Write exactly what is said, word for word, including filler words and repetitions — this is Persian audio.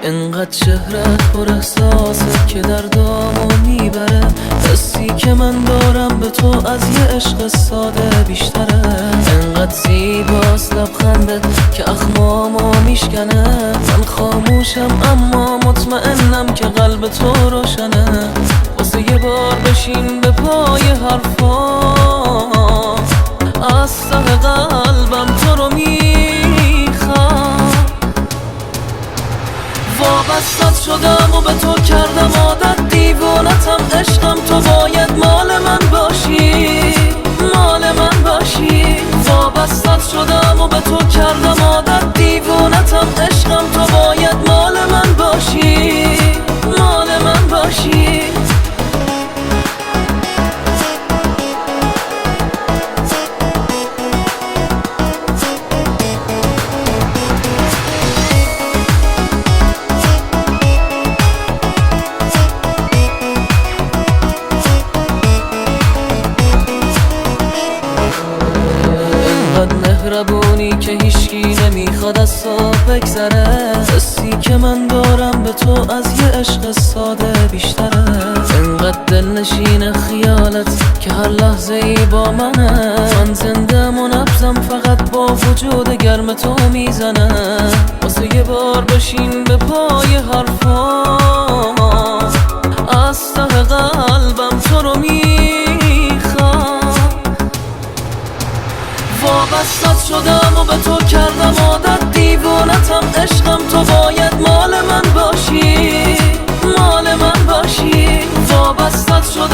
انقدر چهرت پر احساسه که دردامو میبره. حسی که من دارم به تو از یه عشق ساده بیشتره. انقدر زیباست لبخندت که اخمامو میشکنه. من خاموشم اما مطمئنم که قلب تو روشنه. واسه یه بار بشین به پای حرفام، از ته قلبم تو رو میخوام. وابستت شدم و به تو کردم عادت، دیوانتم عشقم، تو باید مال من باشی، مال من باشی. وابستت شدم و به تو کردم عادت، دیوانتم عشقم، تو باید مال من باشی، مال من باشی. مهربونی که هیچکی نمیخواد از تو بگذره. حسی که من دارم به تو از یه عشق ساده بیشتره. انقدر دلنشین خیالت که هر لحظه ای با منه. من زنده و نبضم فقط با وجود گرم تو میزنه. واسه یه بار بشین به پای حرفام، از ته قلبم تو رو میخوام. وابستت شدم و به تو کردم عادت، دیوانتم عشقم، تو باید مال من باشی، مال من باشی. وابستت شدم